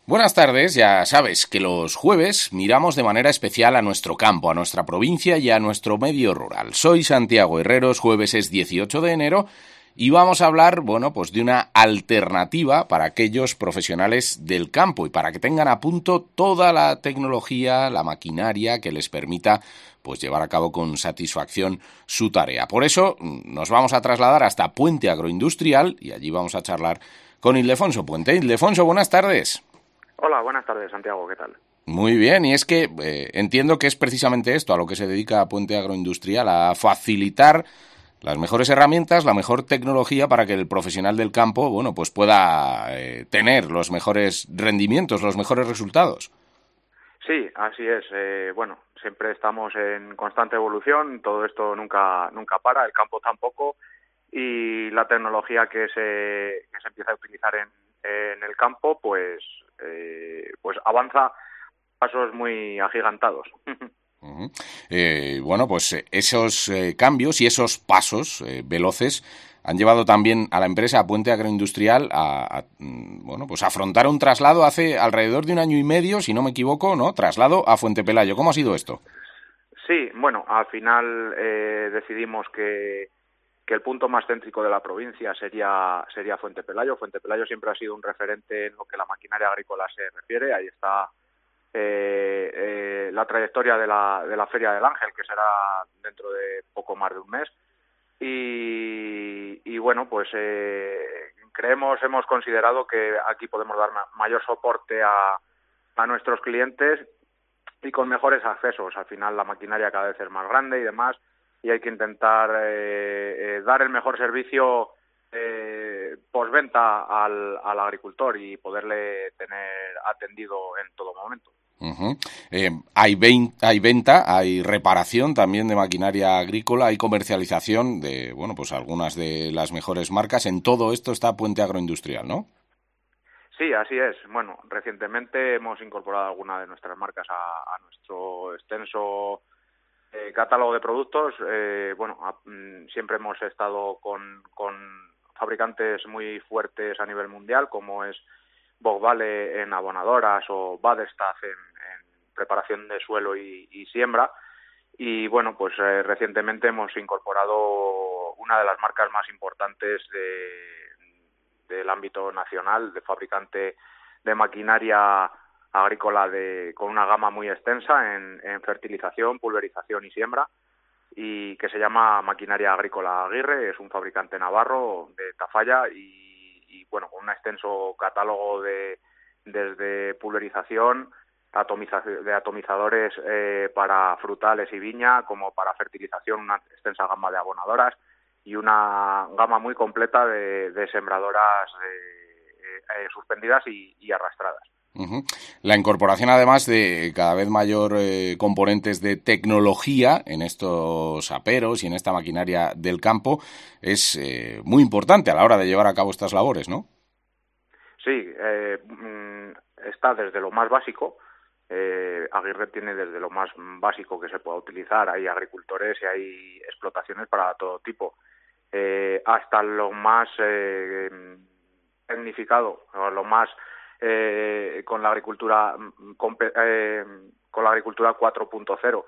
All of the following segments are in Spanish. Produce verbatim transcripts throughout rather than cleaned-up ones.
Buenas tardes, ya sabes que los jueves miramos de manera especial a nuestro campo, a nuestra provincia y a nuestro medio rural. Soy Santiago Herreros, jueves es dieciocho de enero y vamos a hablar, bueno, pues de una alternativa para aquellos profesionales del campo y para que tengan a punto toda la tecnología, la maquinaria que les permita pues llevar a cabo con satisfacción su tarea. Por eso nos vamos a trasladar hasta Puente Agroindustrial y allí vamos a charlar con Ildefonso Puente. Ildefonso, buenas tardes. Hola, buenas tardes, Santiago, ¿qué tal? Muy bien, y es que eh, entiendo que es precisamente esto a lo que se dedica Puente Agroindustrial, a facilitar las mejores herramientas, la mejor tecnología para que el profesional del campo, bueno, pues pueda eh, tener los mejores rendimientos, los mejores resultados. Sí, así es. Eh, bueno, siempre estamos en constante evolución, todo esto nunca nunca para, el campo tampoco, y la tecnología que se, que se empieza a utilizar en, en el campo, pues, eh, pues avanza a pasos muy agigantados. Uh-huh. Eh, bueno, pues eh, esos eh, cambios y esos pasos eh, veloces han llevado también a la empresa a Puente Agroindustrial a, a mm, bueno, pues afrontar un traslado hace alrededor de un año y medio, si no me equivoco, ¿no? Traslado a Fuente Pelayo. ¿Cómo ha sido esto? Sí, bueno, al final eh, decidimos que, que el punto más céntrico de la provincia sería sería Fuente Pelayo. Fuente Pelayo siempre ha sido un referente en lo que la maquinaria agrícola se refiere. Ahí está Eh, eh, la trayectoria de la, de la Feria del Ángel, que será dentro de poco más de un mes. Y, y bueno, pues eh, creemos, hemos considerado que aquí podemos dar ma- mayor soporte a, a nuestros clientes y con mejores accesos. Al final la maquinaria cada vez es más grande y demás, y hay que intentar eh, eh, dar el mejor servicio eh, postventa al, al agricultor y poderle tener atendido en todo momento. Uh-huh. Eh, hay, vein- hay venta, hay reparación también de maquinaria agrícola, hay comercialización de, bueno, pues algunas de las mejores marcas. En todo esto está Puente Agroindustrial, ¿no? Sí, así es. Bueno, recientemente hemos incorporado algunas de nuestras marcas a, a nuestro extenso eh, catálogo de productos. Eh, bueno, a, mm, siempre hemos estado con, con fabricantes muy fuertes a nivel mundial, como es Bogbale en abonadoras o Badestad en, en preparación de suelo y, y siembra. Y bueno, pues eh, recientemente hemos incorporado una de las marcas más importantes de, del ámbito nacional, de fabricante de maquinaria agrícola de, con una gama muy extensa en, en fertilización, pulverización y siembra, y que se llama Maquinaria Agrícola Aguirre. Es un fabricante navarro de Tafalla y, y bueno, con un extenso catálogo de desde pulverización, atomiza, de atomizadores eh, para frutales y viña, como para fertilización, una extensa gama de abonadoras y una gama muy completa de, de sembradoras eh, eh, suspendidas y, y arrastradas. Uh-huh. La incorporación, además, de cada vez mayor eh, componentes de tecnología en estos aperos y en esta maquinaria del campo es eh, muy importante a la hora de llevar a cabo estas labores, ¿no? Sí, eh, está desde lo más básico. Eh, Aguirre tiene desde lo más básico que se pueda utilizar. Hay agricultores y hay explotaciones para todo tipo, eh, hasta lo más eh, tecnificado, o lo más eh, con la agricultura con, eh, con la agricultura cuatro punto cero.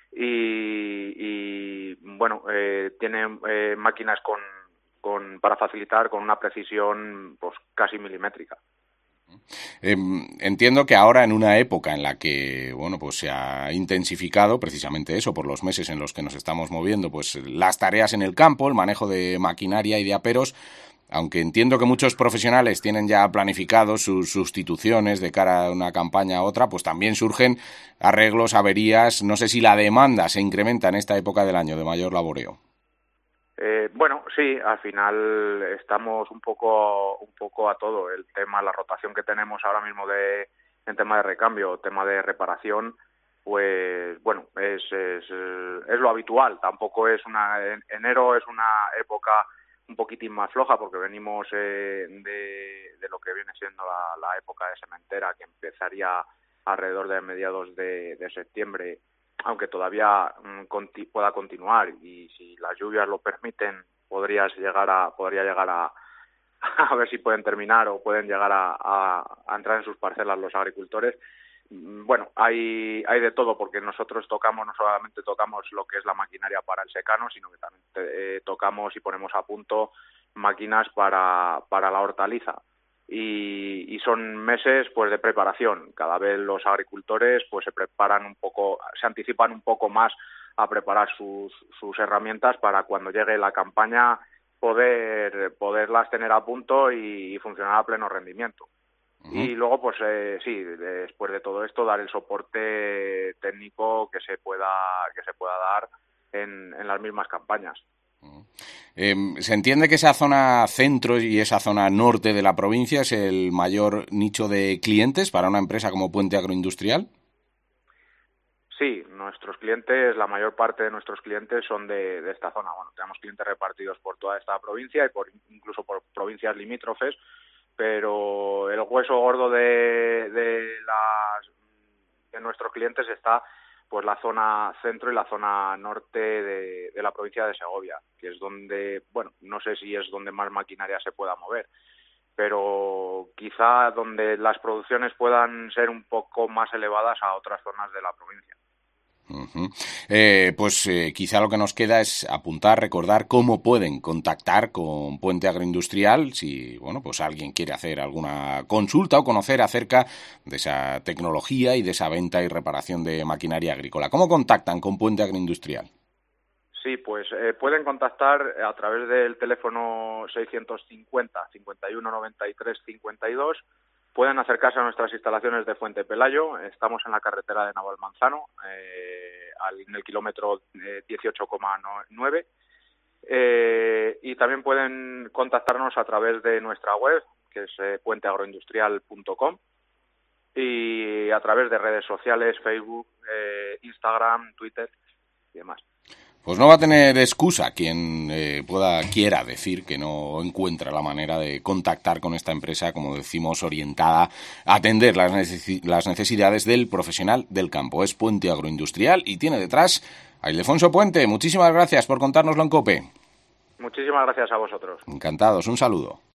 Y, y bueno, eh, tiene eh, máquinas con, con para facilitar con una precisión pues casi milimétrica. Eh, entiendo que ahora, en una época en la que, bueno, pues se ha intensificado precisamente eso, por los meses en los que nos estamos moviendo, pues las tareas en el campo, el manejo de maquinaria y de aperos, aunque entiendo que muchos profesionales tienen ya planificados sus sustituciones de cara a una campaña a otra, pues también surgen arreglos, averías. No sé si la demanda se incrementa en esta época del año de mayor laboreo. Eh, bueno, sí, al final estamos un poco un poco a todo. El tema, la rotación que tenemos ahora mismo de en tema de recambio, tema de reparación, pues bueno, es, es, es lo habitual. Tampoco es una... En, enero es una época un poquitín más floja porque venimos eh, de, de lo que viene siendo la, la época de sementera, que empezaría alrededor de mediados de, de septiembre, aunque todavía mmm, conti- pueda continuar, y si las lluvias lo permiten podrías llegar a podría llegar a, a ver si pueden terminar o pueden llegar a, a, a entrar en sus parcelas los agricultores. Bueno, hay hay de todo, porque nosotros tocamos, no solamente tocamos lo que es la maquinaria para el secano, sino que también eh, tocamos y ponemos a punto máquinas para, para la hortaliza. Y, y son meses pues de preparación. Cada vez los agricultores pues se preparan un poco, se anticipan un poco más a preparar sus, sus herramientas para cuando llegue la campaña poder poderlas tener a punto y, y funcionar a pleno rendimiento. Uh-huh. Y luego, pues eh, sí, después de todo esto, dar el soporte técnico que se pueda que se pueda dar en, en las mismas campañas. Uh-huh. Eh, se entiende que esa zona centro y esa zona norte de la provincia es el mayor nicho de clientes para una empresa como Puente Agroindustrial. Sí, nuestros clientes, la mayor parte de nuestros clientes son de, de esta zona. Bueno, tenemos clientes repartidos por toda esta provincia y por incluso por provincias limítrofes, pero el hueso gordo de, de, las, de nuestros clientes está pues la zona centro y la zona norte de, de la provincia de Segovia, que es donde, bueno, no sé si es donde más maquinaria se pueda mover, pero quizá donde las producciones puedan ser un poco más elevadas a otras zonas de la provincia. Uh-huh. Eh, pues eh, quizá lo que nos queda es apuntar, recordar cómo pueden contactar con Puente Agroindustrial si, bueno, pues alguien quiere hacer alguna consulta o conocer acerca de esa tecnología y de esa venta y reparación de maquinaria agrícola. ¿Cómo contactan con Puente Agroindustrial? Sí, pues eh, pueden contactar a través del teléfono seiscientos cincuenta, cincuenta y uno noventa y tres cincuenta y dos. Pueden acercarse a nuestras instalaciones de Fuente Pelayo. Estamos en la carretera de Navalmanzano, eh, al, en el kilómetro eh, dieciocho coma nueve. Eh, y también pueden contactarnos a través de nuestra web, que es eh, puente agroindustrial punto com, y a través de redes sociales, Facebook, eh, Instagram, Twitter y demás. Pues no va a tener excusa quien eh, pueda quiera decir que no encuentra la manera de contactar con esta empresa, como decimos, orientada a atender las, necesi- las necesidades del profesional del campo. Es Puente Agroindustrial y tiene detrás a Ildefonso Puente. Muchísimas gracias por contárnoslo en COPE. Muchísimas gracias a vosotros. Encantados, un saludo.